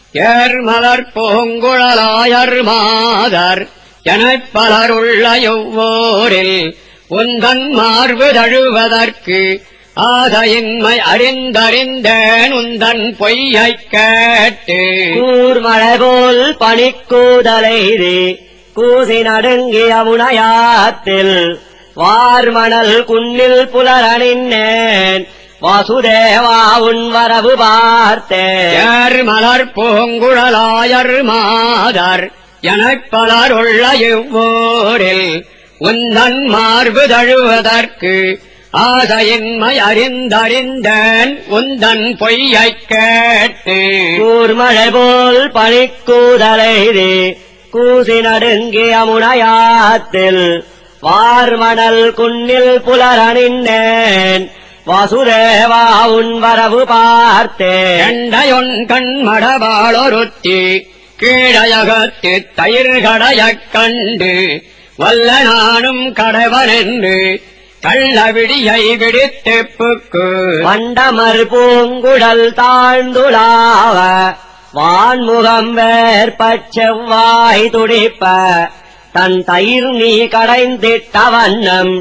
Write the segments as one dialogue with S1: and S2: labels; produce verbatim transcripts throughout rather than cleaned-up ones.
S1: ஏர்மலர் பூங்குழலாயர் மாதர் எனப் பலருள்ள எவ்வோரில் உந்தன் மார்பு தழுவதற்கு ஆதையின்மை அறிந்தறிந்தேன் உந்தன் பொய்யைக் கேட்டு
S2: கூர்மழை போல் பனிக்கூதலைது கூசி நடுங்கிய முனையாத்தில் வார்மணல் குன்னில் புலரணின்னேன் வாசுதேவா உன் வரவு பார்த்தேன்.
S1: ஏர்மலர் பூங்குழலாயர் மாதர் எனப் பலருள்ள எவ்வோரில் உந்தன் மார்பு தழுவதற்கு ஆதையின்மை அறிந்தறிந்தேன் உந்தன் பொய்யைக் கேட்டு
S2: கூர்மழை போல் பனிக்கூதலைது கூசி நடுங்கிய முனையாத்தில் வார்மணல் குன்னில் புலரணின்னேன் வாசுதேவா உன் வரவு பார்த்தேன்.
S1: எண்டையொன் கண்மடபாளொருத்தி கீழயகத்து தயிர்கடையக் கண்டு வல்ல நானும் கடவனென்று கள்ளவிடியை விடுத்துப்புக்கு
S2: வண்டமர் பூங்குழல் தாழ்ந்துளாவ வான்முகம் வேற்பச் செவ்வாய் துடிப்ப தன் தயிர் நீ கடைந்திட்ட வண்ணம்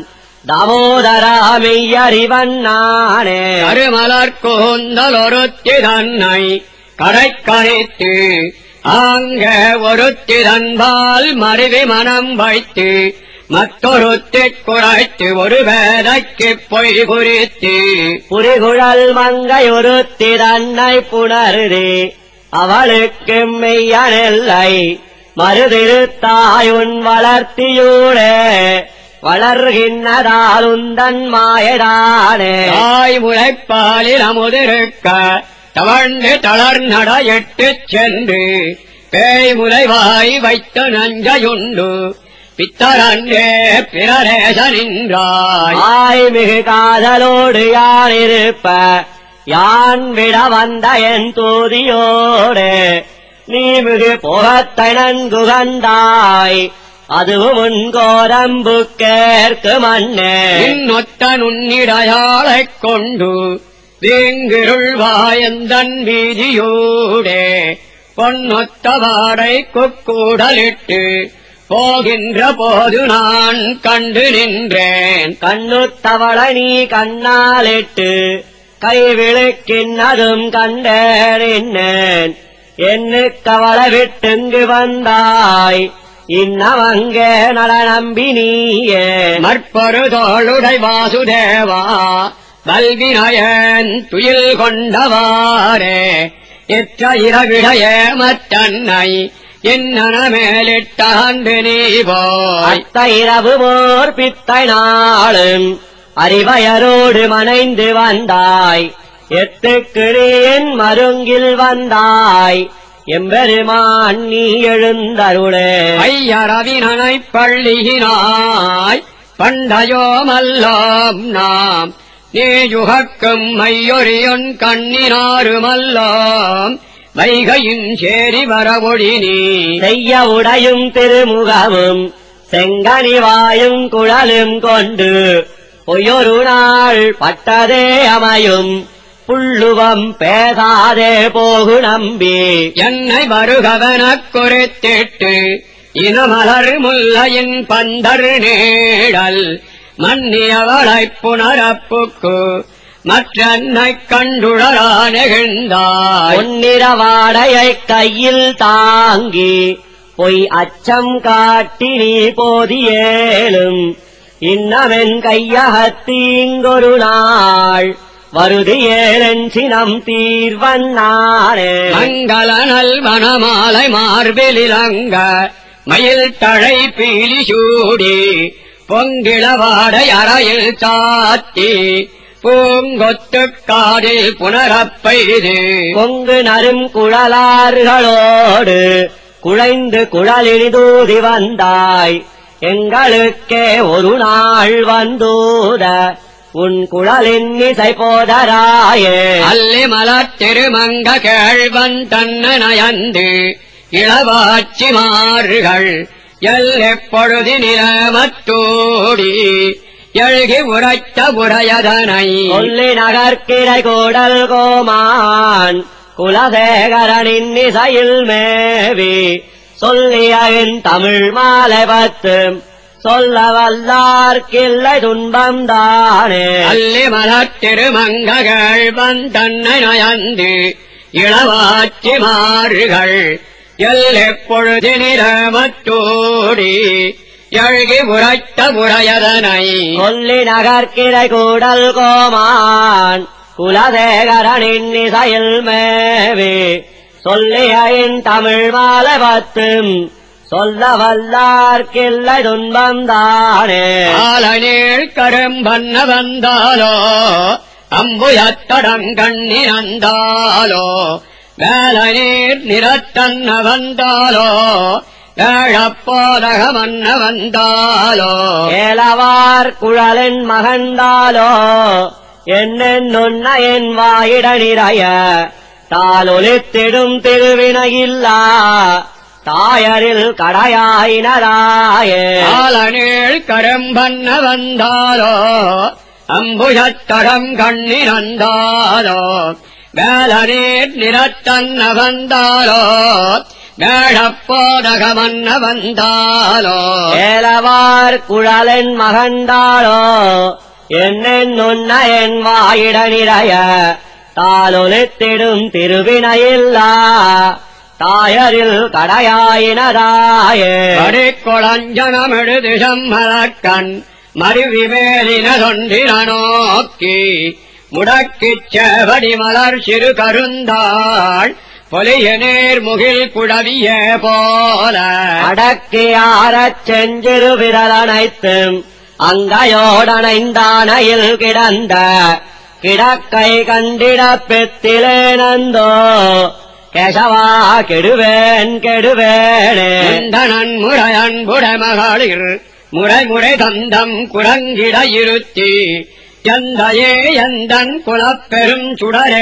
S2: தாமோதராமெய்யறிவண்ணானே.
S1: கருமலர் கூந்தலொருத்தி தன்னை கடைக்கணித்து ஆங்க ஒருத்தி தன்பால் மருவி மனம் வைத்து மற்றொருத்திக் குறைத்து ஒரு வேதைக்குப் பொய் குறித்து
S2: புரிகுழல் மங்கையொருத்தி தன்னை புணருதி அவளுக்கு மெய்யனெல்லை மறுதிருத்தாயுன் வளர்த்தியூடே வளர்கின்றதாலுந்தன் மாயதானே.
S1: தாய் முளைப்பாலில் அமுதிருக்க தவழ்ந்து தளர்நடையிட்டுச் சென்று பேய் முலைவாய் வைத்த நஞ்சையுண்டு பித்தரன்றே பிரரேச நின்றாய்.
S2: ஆய் மிகு காதலோடு யான் இருப்ப யான் விட வந்த என் தூதியோடு நீ மிகு புகத்தை நன்குகந்தாய் அதுவும் உன் கோரம்பு கேற்கு மண்ணே.
S1: இன்னொத்த நுண்ணிடையாளைக் கொண்டு வீங்கிருள்வாயந்தன் வீதியோடே பொன்னொத்த வாடை குக்கூடலிட்டு போகின்ற போது நான் கண்டு நின்றேன்.
S2: கண்ணுத்தவளை நீ கண்ணாலிட்டு கைவிழுக்கின்னதும் கண்டேன் என்னு கவலை விட்டுங்கு வந்தாய் இன்னவங்கே நல நம்பி நீயே.
S1: மற்பொரு தோளுடை வாசுதேவா வல்வினயன் துயில் கொண்டவாரே எற்ற இரவிடைய மற்றன்னை என்னன மேலிட்டாண்டு நீ போய்
S2: அத்த இரவு போர் பித்தை நாளும் அறிவயரோடு மனைந்து வந்தாய் எத்துக்கு நீன் மருங்கில் வந்தாய் எம்பெருமான் நீ எழுந்தருளே.
S1: ஐயரவினனைப் பள்ளியினாய் பண்டையோமல்லாம் நாம் நீயுகக்கும் மையொறியொன் கண்ணினாருமல்லாம் வைகையின் சேரி வரவொழி நீ
S2: செய்ய உடையும் திருமுகமும் செங்கனிவாயும் குழலும் கொண்டு பொய்யொரு நாள் பட்டதே அமையும் புள்ளுவம் பேசாதே போகு நம்பி
S1: என்னை வருகவனக் குறித்திட்டு இனமலர் முல்லையின் பந்தர் நீடல் மன்னியவளைப் புனரப்புக்கு மற்றன்னைக் கண்டுழலா நெகிழ்ந்தாய்.
S2: பொன்னிறவாடையைக் கையில் தாங்கி பொய் அச்சம் காட்டி நீ போதியேலும் இன்னமென் கையகத்தீங்கொரு நாள் வருதியேலன் சினம் தீர்வன்னானே.
S1: மங்கள நல்வனமாலை மார்பிலிலங்க மயில் தழை பீலி சூடி பொங்கிளவாடை அறையில் சாத்தி பூங்கொத்துக் காதில் புனரப்பெய்து
S2: பொங்கு நரும் குழலார்களோடு குழைந்து குழலினி தூதி வந்தாய் எங்களுக்கே ஒரு நாள் வந்தூத உன் குழலின் இசை போதராயே.
S1: அல்லி மலர் திருமங்க கேழ்வன் தன்ன நயந்து இளவாட்சி மாறுகள் எல் எப்பொழுது நிலமத்தோடி எழுகி உரைத்த உரையதனை
S2: கொல்லி நகர்கிரை கோடல் கோமான் குலசேகரனின் இசையில் மேவி சொல்லிய என் தமிழ் மாலை பத்து சொல்ல வல்லார்க்கில்லை துன்பம் தானே.
S1: அல்லி மலர் திருமங்ககள் வந்தன்னை நயந்து இளவாச்சி மாறுகள் எல்லெப்பொழுது நிறமத்தோடி எழுகி உரைத்த முறையதனை
S2: கொல்லி நகர்கிரை கூடல் கோமான் குலசேகரனின் இசையில் மேவி சொல்லிய என் தமிழ் மாலை பத்தும் சொல்ல வல்லார்க்கில்லை துன்பம் தானே.
S1: ஆலநீள் கரும்பன்ன வந்தாலோ அம்புயத்தடம் கண்ணினந்தாலோ வேலநீர் நிறத்தன்ன வந்தாலோ ஏழப்போதகமன்ன வந்தாலோ
S2: ஏலவார் குழலின் மகந்தாலோ என்னென்னுன்ன என் வாயிட நிறைய தாலொலித்திடும் திருவினையில்லா தாயரில் கடையாயினராயே.
S1: ஆலநீள் கரும்பன்ன வந்தாலோ அம்புஜத்தடம் கண்ணினந்தாலோ வேலநீர் நிறத்தன்ன வந்தாலோ வேழப்போதகமன்ன வந்தாலோ
S2: ஏலவார் குழலின் மகந்தாலோ என்னென்னுன்ன என் வாயிட நிறைய தாலொலித்திடும் திருவினையில்லா தாயரில் கடையாயினராயே.
S1: கடிக்குளஞ்சனமெழுது சம்மலக்கண் மருவிமேலினதொன்றின நோக்கி முடக்கிச் செவடி மலர் சிறு கருந்தாள் பொலிய நேர் முகில் குழவிய போல
S2: அடக்கியாரச் செஞ்சிறு விரலனைத்தும் அங்கையோடனைந்தானையில் கிடந்த கிடக்கை கண்டிடப் பெத்திலேனந்தோ கேசவா கெடுவேன் கெடுவேனே.
S1: நன் முறையன்புட மகளிர் முறைமுறை தந்தம் குரங்கிட இருத்தி எந்தையே எந்தன் குலப்பெரும் சுடரே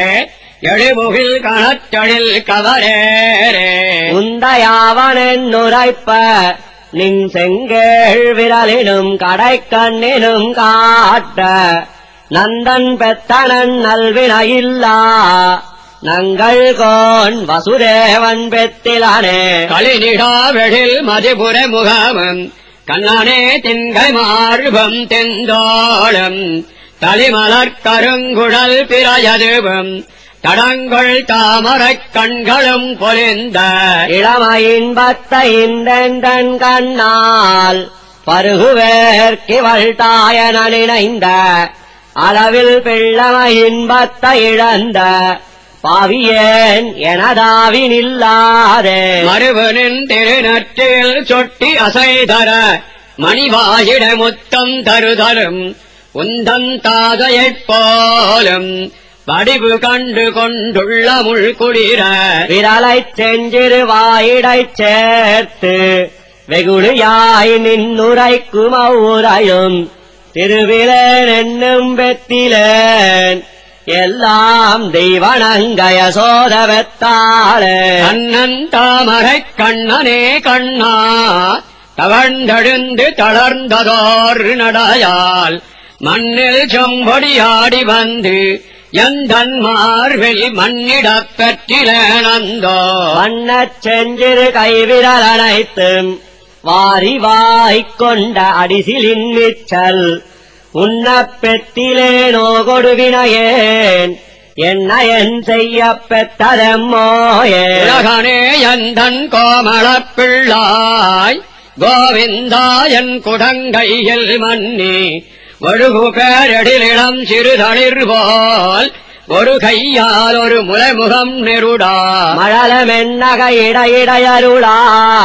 S1: எழுமுகில் கணத்தொழில் கவரேரே.
S2: உந்தையாவனென் நுரைப்ப நின் செங்கேள் விரலினும் கடைக்கண்ணினும் காட்ட நந்தன் பெத்தனன் நல்வினையில்லா நங்கள் கோன் வசுதேவன் பெத்திலானே.
S1: களினிடாவெழில் மதிபுர முகமும் கண்ணனே திங்கை மார்பம் தெந்தோளம் தலிமலர் கருங்குழல் பிறையதுவும் தடங்கள் தாமரைக் கண்களும் பொலிந்த
S2: இளமையின்பத்தை இந்தெந்தன் கண்ணால் பருகுவேற்கிவள் தாயன நினைந்த அளவில் பிள்ளமையின்பத்தை இழந்த பாவியேன் எனதாவினில்லாதே.
S1: மறுவனின் திருநற்றில் சொட்டி அசைதர மணிவாயிட முத்தம் தருதரும் உந்தன் தாதையைப் போலும் வடிவு கண்டு கொண்டுள்ள முள்குளிர
S2: விரலைச் செஞ்சிறு வாயிடைச் சேர்த்து வெகுளியாய் நின்னுரைக்கும் அவ்வுரையும் திருவிலேன் என்னும் பெத்திலேன் எல்லாம் தெய்வனங்கய சோதவெத்தாளே.
S1: கண்ணன் தாமரைக் கண்ணனே கண்ணா தவழ்ந்தெழுந்து தளர்ந்ததோர் நடையால் மண்ணில் சொம்பொடியாடி வந்து எந்தன் மார்பில் மண்ணிடப் பெற்றிலேனந்தோ.
S2: வண்ணச் செஞ்சிறு கைவிரல் அனைத்தும் வாரி வாய்க் கொண்ட அடிசிலின் நிச்சல் உன்னப் பெற்றிலேனோ கொடுவினையேன் என்ன என் செய்யப் பெற்றதெம்மோயே.
S1: உலகனே எந்தன் கோமளப் பிள்ளாய் கோவிந்தா என் குடங்கையில் மன்னி ஒழுகு பேரடிலிடம் சிறுதளிர் போல் ஒரு கையால் ஒரு முலைமுகம் நெருடா
S2: மழலமென்னகை இடையிடையருளா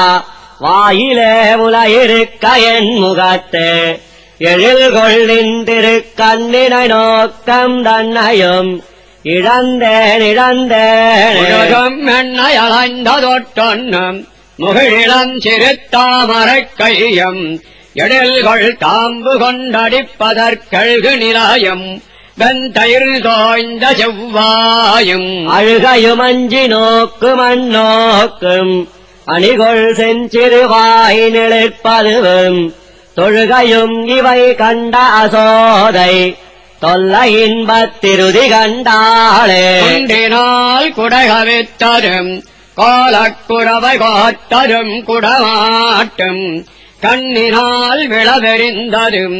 S2: வாயிலே முலையிருக்க என் முகத்தே எழில்கொள் நின்றிருக்கண்ணினை நோக்கம் தன்னையும் இழந்தேன் இழந்தேன்.
S1: உலகம் என்னை அலைந்ததொட்டொன்னும் முகிழிளம் சிறுத்தாமரைக் கையம் எழில்கள் தாம்பு கொண்டடிப்பதற்கழ்கு நிலாயம் வெந்தயிர் தோய்ந்த செவ்வாயும்
S2: அழுகையும் அஞ்சி நோக்கும் அந்நோக்கும் அணிகொள் செஞ்சிறுவாய் நிலைப்பதுவும் தொழுகையும் இவை கண்ட அசோதை தொல்லை இன்பத்திருதி கண்டாளே
S1: குன்றினால் குடைகவித்தரும் கோலக்குறவை காத்தரும் குடமாட்டும் கண்ணினால் விளவெறிந்ததும்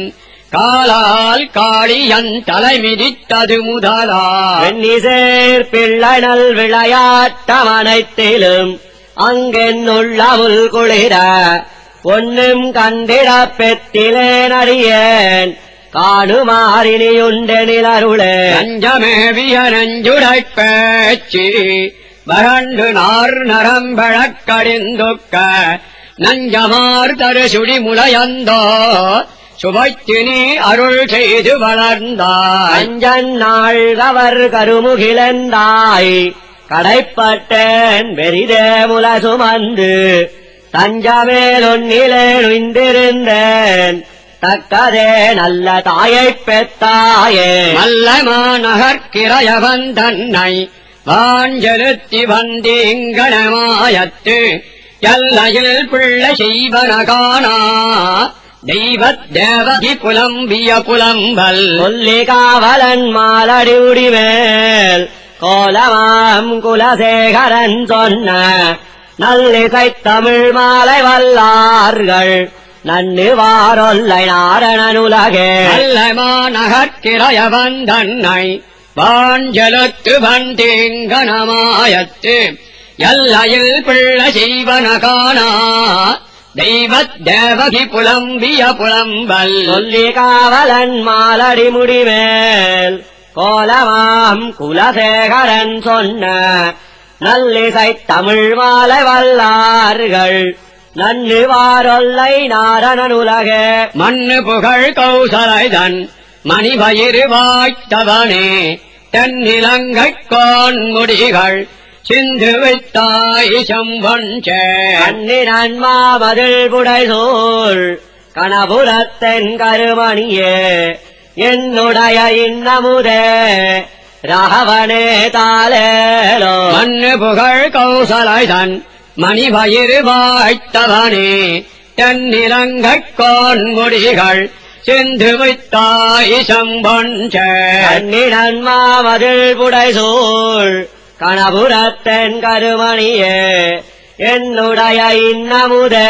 S1: காலால் காளியன் தலைமிதித்தது முதலா
S2: வெண்ணிசேர் பிள்ளனல் விளையாட்டமனைத்திலும் அங்கென்னுள்ளமுள் குளிர ஒன்னும் கண்டிடப் பெற்றிலேனறியேன் காணுமாறினியுண்டெனில் அருளே
S1: நஞ்சமேவிய நஞ்சுடைப் பேச்சு வறண்டு நார் நரம்பழக்கடிந்துக்க நஞ்சமார் தரு சுடி முளையந்தோ சுவைத்தினி அருள் செய்து வளர்ந்தாய்
S2: அஞ்சன் நாள்கவர் கருமுகிலந்தாய் கடைப்பட்டேன் வெறிதே முல சுமந்து தஞ்சமேலொன்னிலே நுய்ந்திருந்தேன் தக்கதே நல்ல தாயைப் பெத்தாயே
S1: நல்ல மாநகர்கிறையவன் தன்னை வாஞ்செலுத்தி வந்தீங்கணமாயத்து எல்லையில் பிள்ளை செய்வனகானா தெய்வத் தேவகி புலம்பிய புலம்பல்
S2: சொல்லி காவலன் மாலடி உடிமேல் கோலமாம் குலசேகரன் சொன்ன நல்லிசைத் தமிழ் மாலை வல்லார்கள் நன்னு வாரொல்லை நாரணனுலகே
S1: நல்ல மாநகர்கிறையவன் தன்னை வாஞ்செலுத்து வந்தீங்கணமாயத்து எல்லையில் பிள்ளை செய்வனகானா தெய்வத் தேவகி புலம்பிய புலம்பல்
S2: சொல்லி காவலன் மாலடி முடிமேல் கோலமாம் குலசேகரன் சொன்ன நல்லிசைத் தமிழ் மாலை வல்லார்கள் நன்னு வாரொல்லை நாரணனுலகே
S1: மண்ணு புகழ் கௌசலைதன் மணிவயிறு வாய்த்தவனே தென்னிலங்கைக் கோன்முடிகள் சிந்து வைத்தாய் செம்பொன்சே
S2: கண்ணினன் மாமதில் புடைசூழ் கணபுரத்தென் கருமணியே என்னுடைய இன்னமுதே ராகவனே தாலேலோ
S1: மண்ணு புகழ் கௌசலைதன் மணிவயிறு வாய்த்தவனே தென்னிலங்கைக் கோன்முடிகள் சிந்து வைத்தாய் செம்பொன்சே
S2: கண்ணினன் மாமதில் புடைசூழ் கணபுரத்தென் கருமணியே என்னுடைய இன்னமுதே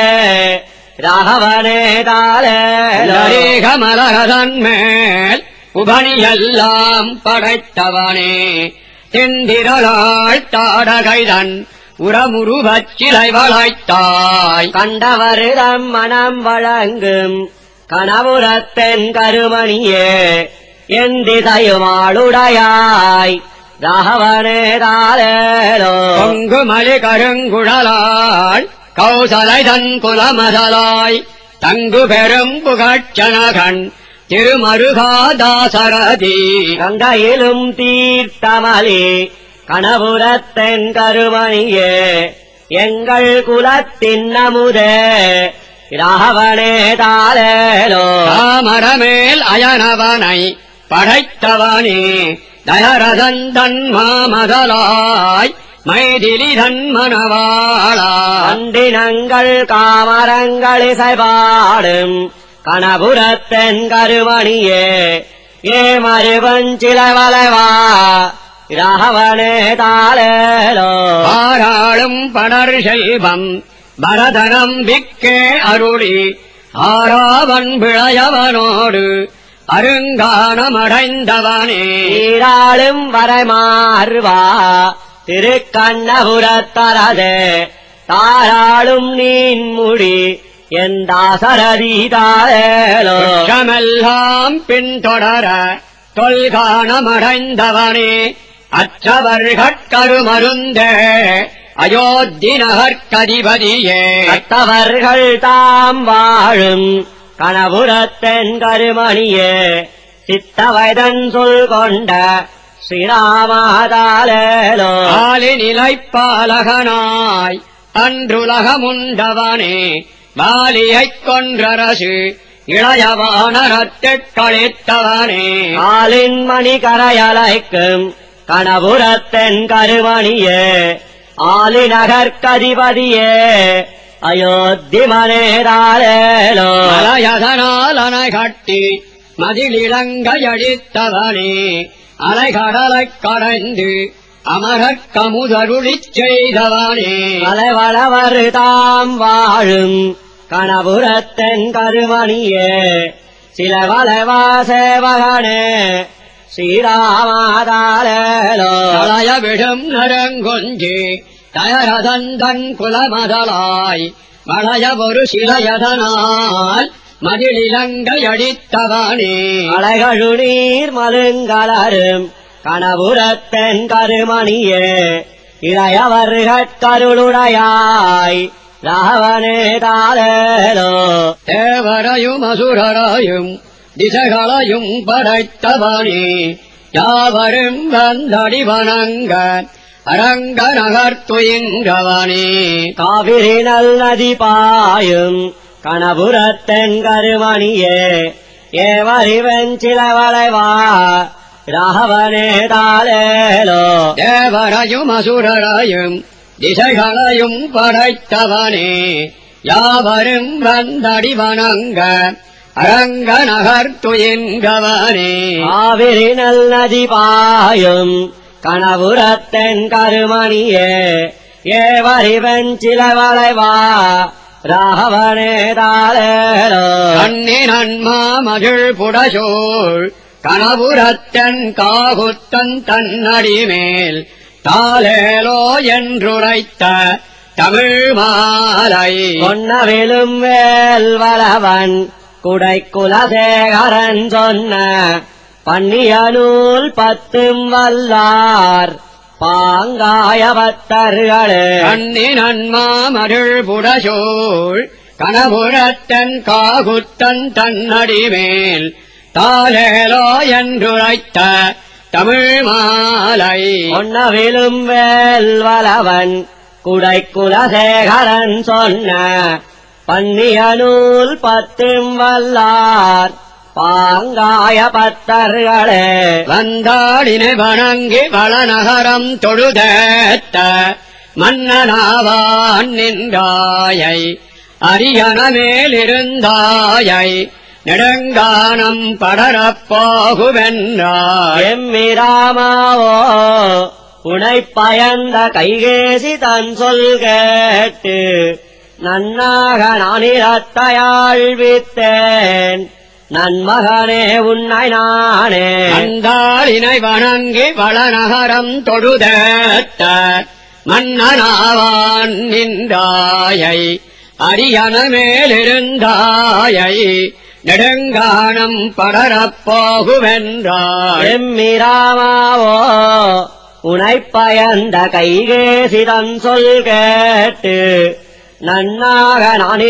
S2: ராகவனே தாலேலோ
S1: கமலகதன் மேல் உபனியெல்லாம் படைத்தவனே தெந்திரலாள் தாடகைதன் உரமுருவச் சிலை வளைத்தாய்
S2: கண்டவருதம் மனம் வழங்கும் கணபுரத்தென் கருமணியே என் திசையுமாளுடையாய் ராகவனே தாலேலோ
S1: பொங்குமலி கருங்குழலாள் கௌசலைதன் குலமதலாய் தங்கு பெரும் புகழ்ச்சனகன் திருமருகாதாசரதி
S2: கங்கையிலும் தீர்த்தமலி கணபுரத்தென் கருமணியே எங்கள் குலத்தின் அமுதே ராகவனே தாலேலோ
S1: தாமரமேல் அயனவனை படைத்தவனே தயரதந்தன் மாமதலாய் மைதிலிதன் மணவாளா
S2: அண்டினங்கள் காமரங்களிசைபாடும் கணபுரத்தென் கருமணியே ஏ மறுவஞ்சிலவலைவா ராகவனே தாலேலோ
S1: பாராளும் படர் செல்வம் பரதனம் விக்கே அருளி ஆராவன் விளையவனோடு அருங்கானமடைந்தவனே
S2: நீராளும் வரைமாறுவா திருக்கண்ணபுரத்தரதே தாராளும் நீன்முடி என் தாசரதி தாலேலோ
S1: மெல்லாம் பின்தொடர தொல்கானமடைந்தவனே அற்றவர்கட்கருமருந்தே அயோத்தி நகர்கதிபதியே
S2: கத்தவர்கள் தாம் வாழும் கணபுரத்தென் கருமணியே சித்தவயதன் சொல் கொண்ட ஸ்ரீராமாதாலேலோ
S1: ஆலி நிலைப்பாலகனாய் அன்றுலகமுண்டவனே வாலியைக் கொன்றரசு இளையவானரத்திற் கழித்தவனே
S2: ஆலின் மணி கரையலைக்கும் கணபுரத்தென் கருமணியே ஆலிநகர்கதிபதியே அயோத்தி மனேதாலேலோ
S1: மலையதனால் அணை கட்டி மதிலிளங்கையடித்தவனே அலைகடலைக் கடைந்து அமரக்கமுதருளிச் செய்தவனே
S2: அலைவளவர் தாம் வாழும் கணபுரத்தென் கருமணியே சிலவளவாசேவகனே ஸ்ரீராமாதாலேலோ
S1: தளையவிடும் நரங்கொஞ்சி தயரதந்தன் குலமதலாய் வளைய ஒரு சிலையதனால் மதிலிலங்கையடித்தவனே
S2: அலைகழு நீர் மலுங்கலரும் கணபுரத்தென் கருமணியே இளையவர்கட்கருளுடையாய் ராவணே தாலேலோ
S1: தேவரையும் அசுரரையும் திசைகளையும் படைத்தவனே யாவரும் வந்தடி வணங்க அரங்க நகர்த்துயின்றவனே
S2: காவிரி நல் நதி பாயும் கணபுரத்தென் கருமணியே ஏவறிவன் சிலவளைவா ராவணே தாலேலோ
S1: தேவரையும் அசுரரையும் திசைகளையும் படைத்தவனே யாவரும் வந்தடி வணங்க அரங்க நகர்த்துயின்றவனே
S2: காவிரி நல் நதி பாயும் கணபுரத்தென் கருமணியே ஏவறிவன் சிலவளைவா ராவணே தாலேலோ
S1: கண்ணினன் மாமகிழ் புடசோள் கணபுரத்தன் காகுத்தன் தன்னடிமேல் தாலேலோ என்றுரைத்த தமிழ் மாலை
S2: பொன்னவிலும் வேல்வளவன் குடைக்குலசேகரன் சொன்ன பன்னிய நூல் பத்தும் வல்லார் பாங்காய பத்தர்களே
S1: கண்ணினன் மாமகிழ் புடசோள் கணபுரத்தன் காகுத்தன் தன்னடிமேல் தாலேலோ என்றுரைத்த தமிழ் மாலை
S2: பொன்னவிலும் வேல்வளவன் குடைக்குலசேகரன் சொன்ன பன்னிய நூல் பத்தும் வல்லார் பாங்காய பத்தர்களே
S1: வந்தாடினை வணங்கி வளநகரம் தொழுதேத்த மன்னனாவான் நின்றாயை அரியணமேலிருந்தாயை நெடுங்கானம் படரப் போகுவென்றாய்
S2: எம்மிராமாவோ உனைப் பயந்த கைகேசி தன் சொல் கேட்டு நன்னாக நானிரத்தையாழ்வித்தேன் நன்மகனே உன்னை நானே
S1: அந்தாளினை வணங்கி வளநகரம் தொழுதேத்த மன்னனாவான் நின்றாயை அரியணமேலிருந்தாயை நெடுங்கானம் படரப் போகுவென்றாய்
S2: எம்மிராமாவோ உனைப் பயந்த கைகேசி தன் சொல் கேட்டு நன்னாக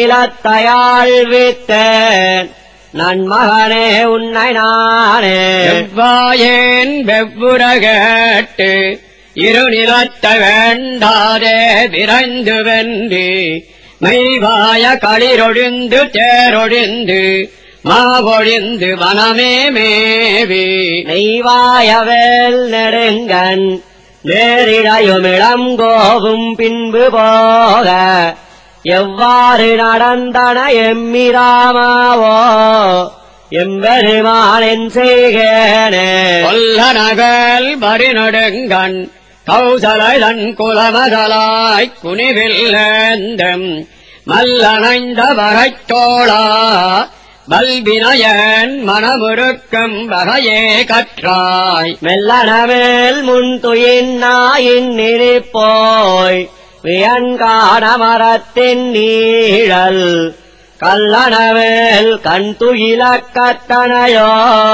S2: நானிலத்தையாழ்வித்தேன் நன்மகனே உன்னை நானே
S1: எவ்வாயேன் வெவ்வுற கேட்டு இருநிலத்த வேண்டாதே விரைந்து வென்று மெய்வாய களிரொழிந்து தேரொழிந்து மாவொழிந்து வனமே மேவி
S2: நெய்வாயவேல் நெடுங்கன் நேரிழையுமிளம் கோவும் பின்பு போக எவ்வாறு நடந்தன எம்மிராமாவோ எம்பெருமானின் செய்கேனே
S1: கொல்லனகல் பரிநடுங்கண் கௌசலன் குலமதலாய்க் குனிவில்லேந்தம் மல்லணைந்த வகைத்தோளா பல்வினயன் மனமுருக்கும் வகையே கற்றாய்
S2: மெல்லனமேல் முன்துயின் நாயின் நினைப்போய் வியன்காண மரத்தின் நீழல் கல்லனவேல் கண் துயிலக் கத்தனையோ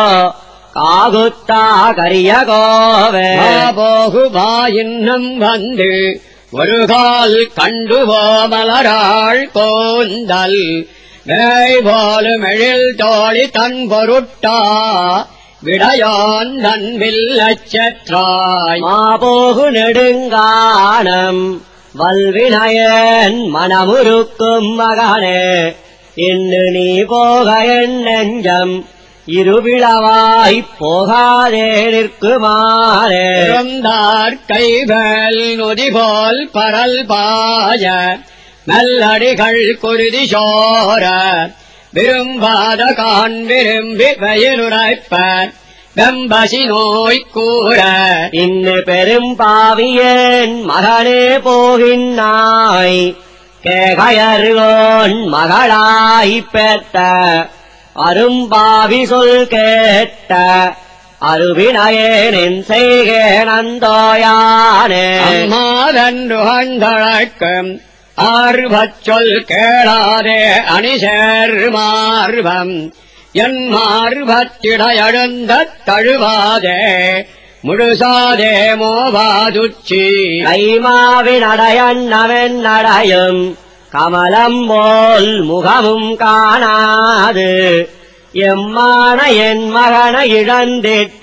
S2: காகுத்தா கரிய கோவே
S1: போகுவா இன்னும் வந்து ஒரு கால் கண்டுவோ மலராள் கோந்தல் வேய் போலும் எழில் தோழி தன் பொருட்டா விடையான் நன்வில்லச் செற்றாய்
S2: மாபோகு நெடுங்கானம் வல்வினயன் மனமுருக்கும் மகனே இன்று நீ போக என் நெஞ்சம் இருவிழவாய்ப் போகாதே நிற்குமாறே
S1: இருந்தார் கைவேல் நொதிபோல் பரல் பாய நல்லடிகள் குருதி சோர விரும்பாத கான் விரும்பி வயலுரைப்பர் வெம்பசி நோய் கூற
S2: இன்னு பெரும் பாவியேன் மகனே போகின்னாய் கேகயர்கோன் மகளாய்ப் பெற்ற அரும்பாவி சொல் கேட்ட அருவினையேனின் செய்கேனந்தோயானே
S1: அம்மாதன்று கண்டழக்கம் ஆர்வச் சொல் கேளாதே அணிசேர் மார்பம் என் மார்பத்திடையழுந்த தழுவாதே முழுசாதே மோவாதுச்சி
S2: கைமாவினடையண்ணவன் நடையும் கமலம் போல் முகமும் காணாது எம்மான என் மகன இழந்திட்ட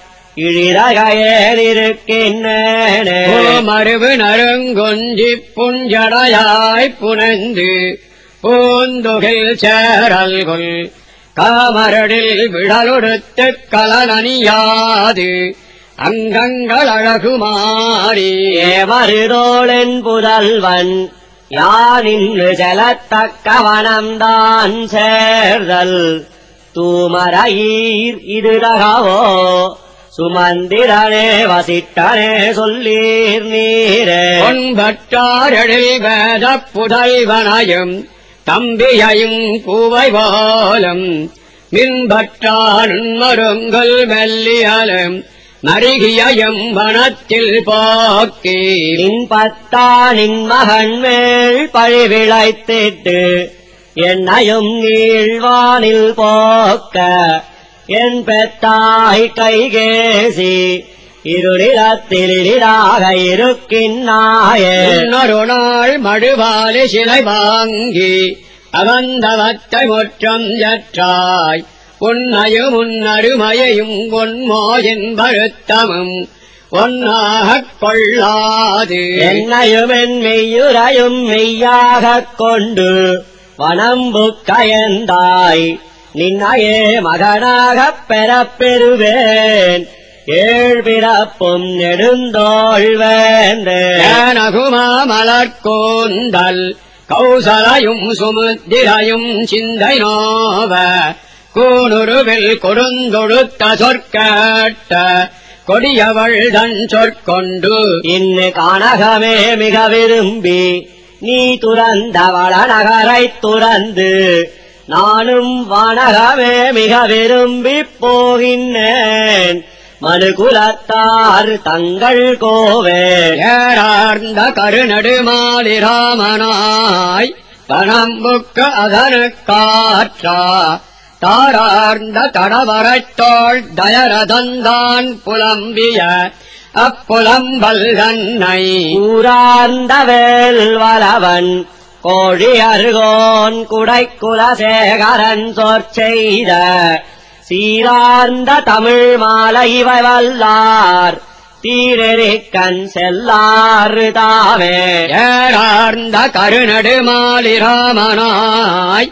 S2: இழிரகையேனிருக்கின்றேனே
S1: மறுவு நறுங்கொஞ்சி புஞ்சடையாய் புனந்து பூந்துகில் சேரல்கொள் காமரடில் விழலொடுத்துக் கலனணியாது அங்கங்கள் அழகுமாறி
S2: ஏமருதோளென் புதல்வன் யானின்று செலத்தக்கவனம்தான் சேர்தல் தூமரையீர் இது தகவோ சுமந்திரனே வசிட்டனே சொல்லீர் நீரே
S1: பொன்பட்டாரடில் வேதப் புதல்வனையும் தம்பியையும் பூவை போலும் மின்பற்றான் மருங்கல் மெல்லியலும் மருகியையும் வனத்தில் போக்கி
S2: நின் பத்தா நின் மகன் மேல் பழிவிளைத்திட்டு என்னையும் நீழ்வானில் போக்க என் பெத்தாய் கைகேசி இருளிடத்திலிராக இருக்கின்னாயே
S1: இன்னொரு நாள் மடுவாலி சிலை வாங்கி அவந்தவத்தை முற்றம் ஏற்றாய் உன்னையும் உன்னருமையையும் ஒன்மோயின் வருத்தமும் ஒன்னாகக் கொள்ளாது
S2: என்னையும் என் மெய்யுரையும் மெய்யாகக் கொண்டு வனம்புக்கயந்தாய் நின்னையே மகனாகப் பெறப் பெறுவேன் ஏழ் பிறப்பும் நெடுந்தோள்
S1: வேந்தேனகுமா மலர்கோந்தல் கௌசலையும் சுமுத்திரையும் சிந்தை நோவ கூனுருவில் கொடுந்தொடுத்த சொற்கேட்ட கொடியவள் தன் சொற்கொண்டு
S2: இன்னு கானகமே மிக விரும்பி நீ துறந்த வளநகரைத் துறந்து நானும் வானகமே மிக விரும்பிப் போகின்றேன் மனுகுலத்தார் தங்கள் கோவே
S1: ஏறார்ந்த கருநடுமாலி ராமனாய் பணம்புக்க அதனுக்காற்றா தாரார்ந்த தடவரைத்தோள் தயரதந்தான் புலம்பிய அப்புலம்பல் தன்னை
S2: ஊரார்ந்த வேல் வலவன் கோழியர்கோன் குடைக்குலசேகரன் சொற்செய்த சீரார்ந்த தமிழ் மாலை இவை வல்லார் தீரெறிக்கண் செல்லாறு தாமே
S1: ஏறார்ந்த கருநடுமாலி ராமனாய்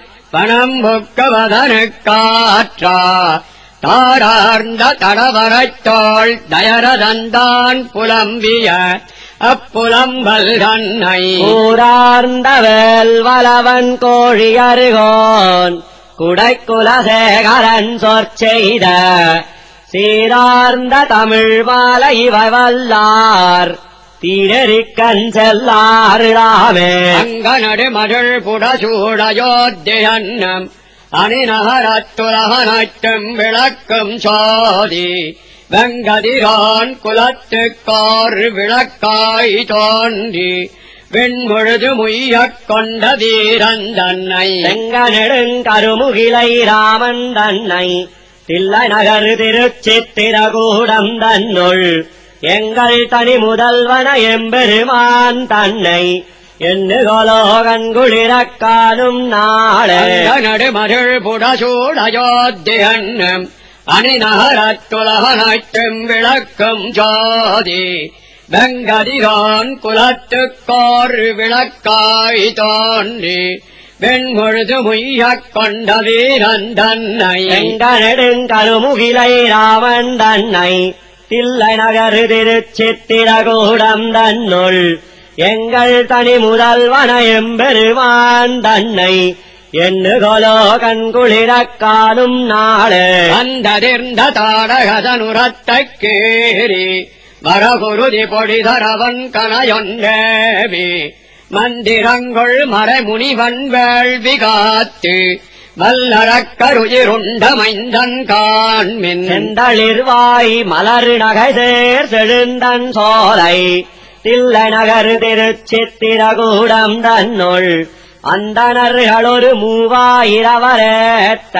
S1: பணம்புக்கவதனுக்காற்றா தாரார்ந்த தடவரைத்தோள் தயரதந்தான் புலம்பிய அப்புலம்பல் தன்னை
S2: ஊரார்ந்த வேல் வலவன் கோழியர்கோன் குடைக்குலசேகரன் சொற்செய்த சீரார்ந்த தமிழ் மாலை இவை வல்லார் தீரெறிக்கண் செல்லாறு தாமே
S1: அங்கனடு மகள் புடசூடயோத்தியன்னம் அணிநகரத்துலகனட்டும் விளக்கும் சோதி வெங்கதிரான் குலத்துக்கார் விளக்காய் தோன்றி வெண்முழுது முய்யக் கொண்ட வீரன் தன்னை
S2: செங்கநெடுங்கருமுகிலை ராமன் தன்னை தில்லை நகர் திருச்சித்திரகூடம் தன்னுள் எங்கள் தனி முதல்வன எம்பெருமான் தன்னை எண்ணுகோலோ கண்குளிரக் காணும் நாளே
S1: நடுமருள் புடசூடயோத்தியன்னம் அணிநகரத்துலகனட்டும் விளக்கும் ஜோதி வெங்கதிரான் குலத்துக்கார் விளக்காய் தோன்றி வெண்முழுது முய்யக் கொண்ட வீரன் தன்னை
S2: செங்கநெடுங்கருமுகிலை ராமன் தன்னை தில்லை நகர் திருச்சித்திரகூடம் தன்னுள் எங்கள் தனி முதல்வன எம்பெருமான் தன்னை எண்ணுகொலோ கண்குளிரக் காணும் நாளே
S1: அந்ததிர்ந்த தாடகதனுரத்தைக் கேரி வரகுருதி பொழிதரவன் கனையொன்றேவி மந்திரங்கொள் மறைமுனிவன் வேள்வி காத்து வல்லரக்கருயிருண்ட மைந்தன் காண்மின்
S2: செந்தளிர்வாய் மலர் நகைதேர் செழுந்தன் சோலை தில்லை நகர் திருச்சித்திரகூடம் தன்னுள் அந்தணர்களொரு மூவாயிரவரேத்த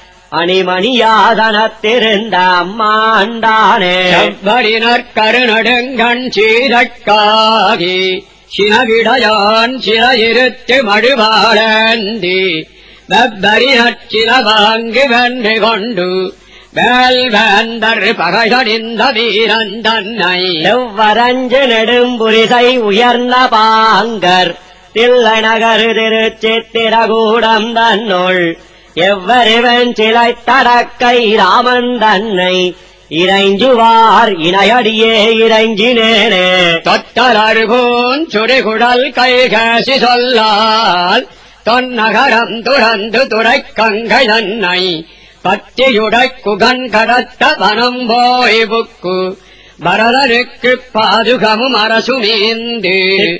S2: அணிமணியாதனத்திருந்த அம்மாண்டானே
S1: செவ்வரினர் கருநடுங்கண் சீரக்காகி சினவிடையான் சிறையிருத்து மழுவாழந்தி வெவ்வரினற் சிலவாங்கு வென்று கொண்டு வேல்வேந்தர் பகைதணிந்த வீரன் தன்னை
S2: எவ்வரஞ்சு நெடும்புரிசை உயர்ந்த பாங்கர் தில்லை நகர் திருச்சித்திரகூடம் தன்னுள் எவ்வருவன் சிலை தடக்கை ராமன் தன்னை இறைஞ்சுவார் இணையடியே இறைஞ்சினேனே
S1: தொத்தலர்பூன் சுடுகுடல் கைகசி சொல்லால் தொன்னகரம் துறந்து துரைக்கங்கை தன்னை பத்தியுடைக் குகன் கடத்த வனம் போய் புக்கு பரதனுக்குப் பாதுகமும் அரசுமீந்து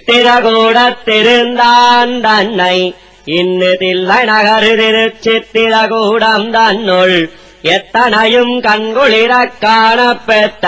S2: சித்திரகூடத்திருந்தான் தன்னை இன்னு தில்லை நகர் திருச்சித்திரகூடம் தன்னுள் எத்தனையும் கண்குளிரக் காணப்பெற்ற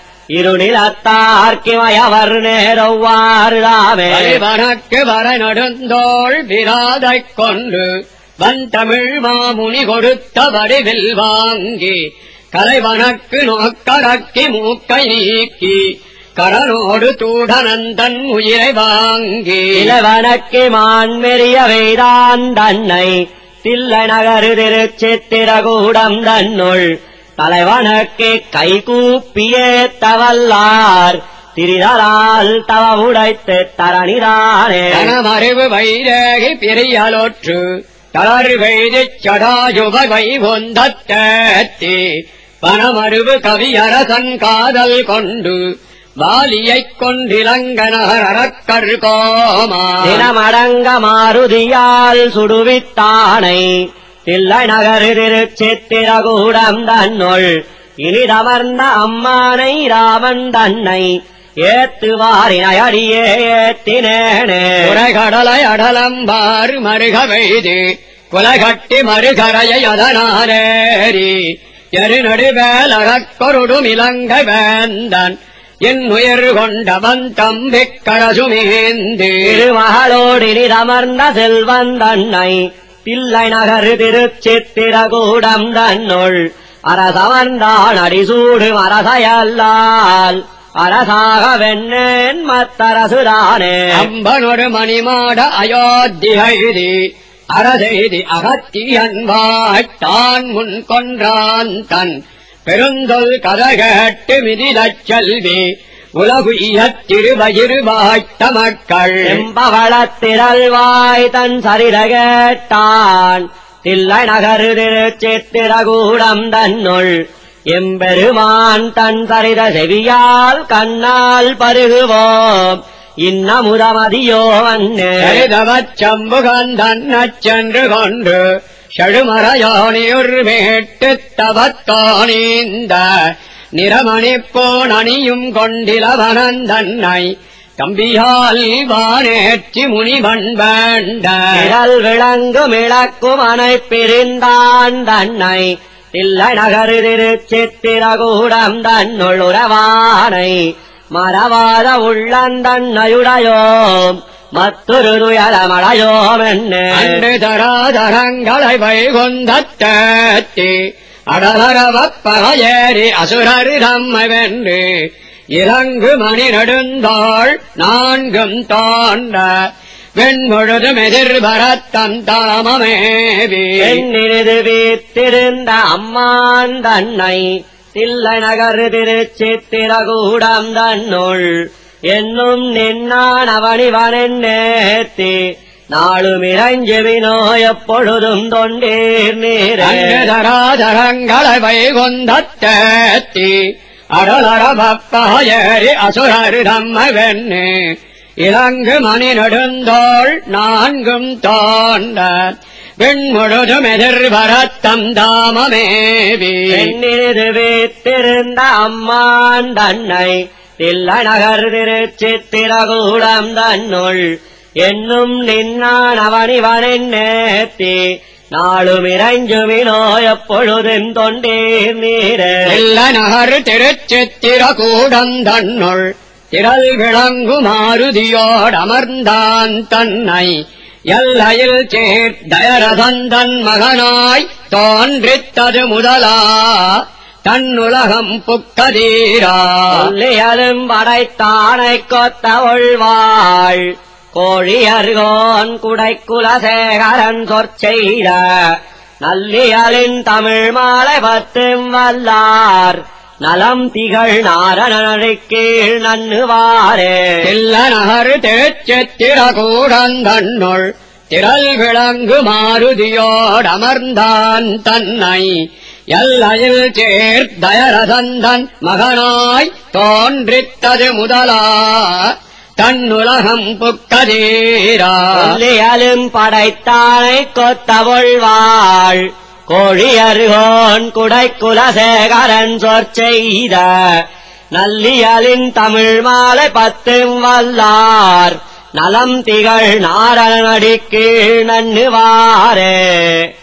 S2: இருநிலத்தார்க்கிமயவர் நேரொவ்வாறுதாமே
S1: வனக்கு வர நடுந்தோள் விராதைக் கொண்டு வந்தமிழ் மாமுனி கொடுத்த வடிவில் வாங்கி கலைவனக்கு நோக்கடக்கி மூக்கை நீக்கி கரனோடு தூடனந்தன் உயிரை வாங்கி
S2: இளவனக்கு மான்மெறிய வைதான் தன்னை தில்லை நகர் திருச்சித்திரகூடம் தன்னுள் தலைவனக்கு கைகூப்பியே தவல்லார் திரிதலால் தவ உடைத்து தரணிதானே
S1: தனமறிவு வைரேகி பிரியலொற்று தளர் வெய்திச் சடாயுபவை ஒந்தத்தேத்தி பனமருவு கவியரசன் காதல் கொண்டு வாலியைக் கொண்டிலங்கனர் அறக்கர் கோமா
S2: தினமடங்க மாருதியால் சுடுவித்தானை தில்லை நகர் திருச்சித்திரகூடம் தன்னுள் இனிதமர்ந்த அம்மானை ராமன் தன்னை ஏத்துவாரினையடியே ஏத்தினேனே
S1: உரைகடலை அடலம்பாறு மருக வெய்து குலகட்டி மறுகரையை அதனாரேரி எருநடுவேல் அறக்கொருடும் இலங்கை வேந்தன் என் உயிர் கொண்டவன் தம்பிக் கரசுமேந்து
S2: திருமகளோடினிதமர்ந்த செல்வன் தன்னை தில்லை நகர் திருச்சித்திரகூடம் தன்னுள் அரசமர்ந்தான் அடிசூடு அரசையல்லால் அரசாக வெண்ணேன் மத்தரசுதானே
S1: அம்பனொரு மணிமாட அயோத்தியைதி அரசெய்தி அகத்தியன் வாய்த்தான் முன் கொன்றான் தன் பெருந்தொல் கதகட்டு மிதிலச் செல்வி உலகுயத் திருவயிறு வாய்த்த மக்கள்
S2: எம்பவளத்திரல்வாய் தன் சரித கேட்டான் தில்லை நகர் திருச்சித்திரகூடம் தன்னுள் எம்பெருமான் தன் சரித செவியால் கண்ணால் பருகுவோம் இன்னமுதமதியோ வண்ணே
S1: சரிதவச் சம்புகந்தன் சென்று கொண்டு செழுமறையானியுர் மேட்டுத் தவத்தானீந்த நிறமணிப்போன் அணியும் கொண்டிலவனந்தன்னை தம்பியால் வானேற்றி முனிவன் வேண்ட
S2: விரல் விளங்கும் இழக்கும் அனை பிரிந்தான் தன்னை தில்லை நகர் திருச்சித்திரகூடம் தன்னுள் உறவானை மறவாத உள்ளந்தன்னையுடையோம் மற்றொரு துயரமடையோம் என்ன
S1: அன்று தராதரங்களை வைகுந்தத்தேத்தி அடலரவப்பகையேறி அசுரர் தம்மை வென்று இலங்கு மணி நெடுந்தாள் நான்கும் தாண்ட வெண்முழுதும் எதிர்பரத்தம் தாமமேவி
S2: எண்ணிது வீத்திருந்த அம்மான் தன்னை தில்லை நகர் திருச்சித்திரகூடம் தன்னுள் என்னும் நின்னான் அவனிவனென் நேர்த்தி நாளும் இறைஞ்சுவினோ எப்பொழுதும் தொண்டீர் நீர்
S1: தராதரங்களை வைகுந்தத்தேத்தி அடலரவப்பகையேறி அசுரர் தம்மை வென்று இலங்கு மணி நெடுந்தோள் நான்கும் தாண்ட பெண் முழுதும் எதிர்வரத்தம் தாமமேவி
S2: பெண்ணினது வீத்திருந்த அம்மான் தன்னை தில்லநகர் திருச்சித்திரகூடம் தன்னுள் என்னும் நின்னான் அவனிவனின் நேர்த்தி நாளும் இறைஞ்சுமினோ எப்பொழுதும் தொண்டீர் நீரே
S1: தில்லநகர் திருச்சித்திரகூடம் தன்னுள் திரள் விளங்கு மாருதியோடமர்ந்தான் தன்னை எல்லையில் சேர்தயரதந்தன் மகனாய் தோன்றித்தது முதலா தன்னுலகம் புக்கதீரா
S2: சொல்லியலும் படைத்தானைக் கொத்த ஒள்வாள் கோழியர்கோன் குடைக்குலசேகரன் சொற்செய்த நல்லியலின் தமிழ் மாலை பத்தும் வல்லார் நலம் திகழ் நாரணனடிக் கீழ் நன்னுவாரே
S1: தில்லநகர் திருச்சித்திரகூடந்தன்னுள் திரள் விளங்கு மாருதியோடமர்ந்தான் தன்னை எல்லையில் சேர்தயரதந்தன் மகனாய் தோன்றித்தது முதலா தன்னுலகம் புக்கதீரா
S2: சொல்லியலும் படைத்தானைக் கொத்த ஒள்வாள் கோழியர்கோன் குடைக்குலசேகரன் சொற்செய்த நல்லியலின் தமிழ் மாலை பத்தும் வல்லார் நலம் திகழ் நாரணனடிக் கீழ் நன்னுவாரே